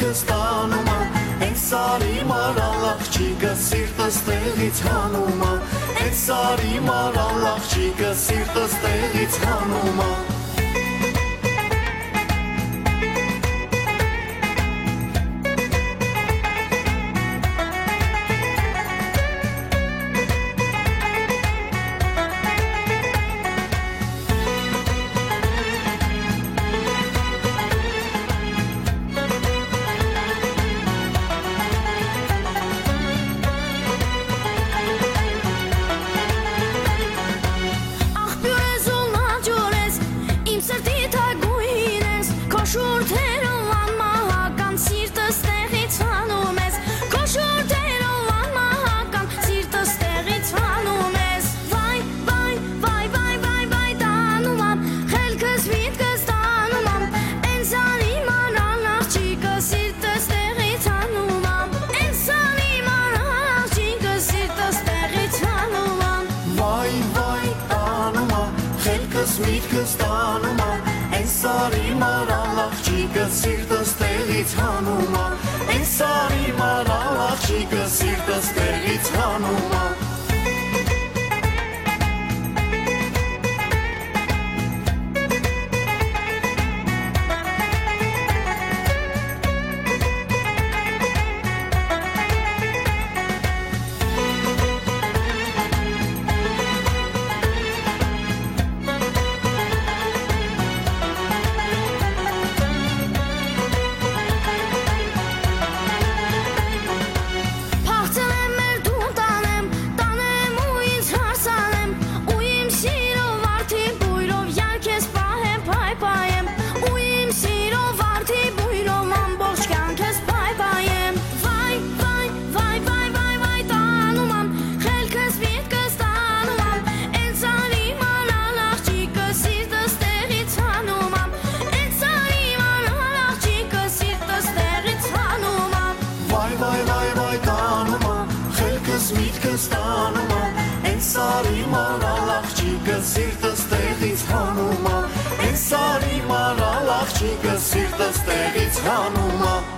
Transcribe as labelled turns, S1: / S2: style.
S1: միտքս տանում է, են սարի մարալ աղջիկը սիրտս տեղից հանում է, են սարի մարալ աղջիկը սիրտս տեղից հանում է Միտքս տանում է, են սարի մարալ աղջիկը սիրտս տեղից հանում է, են սարի մարալ աղջիկը սիրտս տեղից հանում է Միտքս տանում է, են սարի մարալ աղջիկը սիրտս տեղից հանում է, են սարի մարալ աղջիկը սիրտս տեղից հանում է